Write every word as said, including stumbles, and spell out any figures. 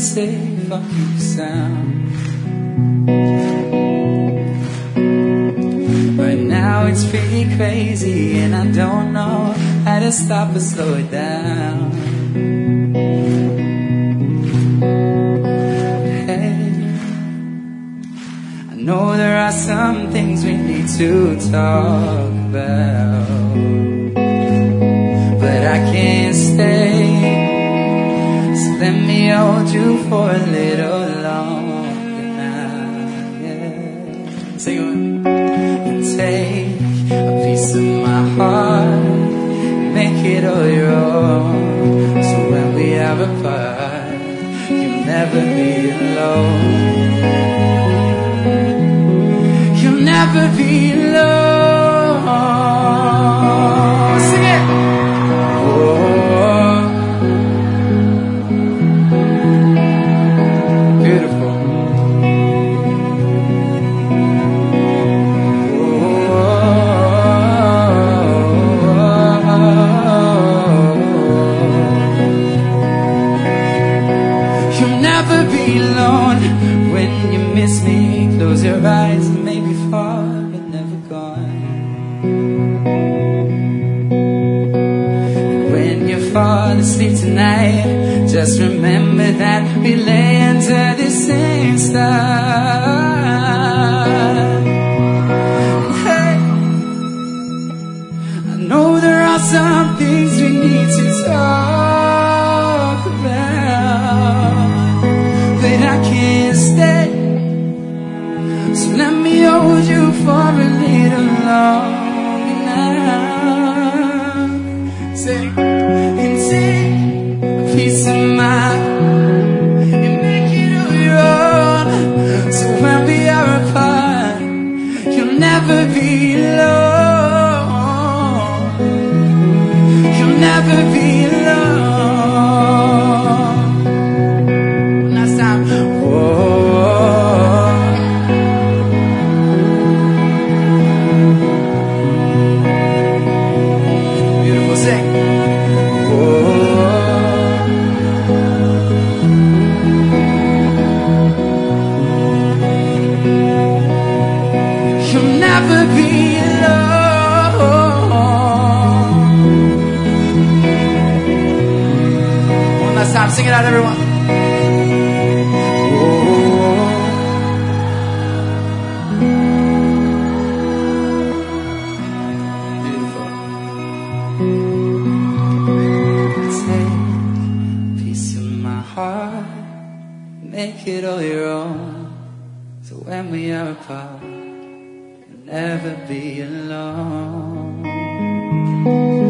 say fuck you sound. Right now it's pretty crazy and I don't know how to stop or slow it down. Hey, I know there are some things we need to talk about, but I can't stay. Let me hold you for a little longer now, yeah. Sing it with me. And take a piece of my heart, make it all your own. So when we are apart, you'll never be alone. You'll never be alone. Sing it. Oh. When you miss me, close your eyes and maybe far but never gone. And when you fall asleep tonight, just remember that we lay under the same star. Hey, I know there are some things we need to talk about, but I can't stay. So let me hold you for a little longer now. Say, and take a piece of mine and make it all your own. So when we are apart, you'll never be alone. You'll never be alone. Sing it out, everyone. Beautiful. Take a piece of my heart, make it all your own. So when we are apart, you'll never be alone.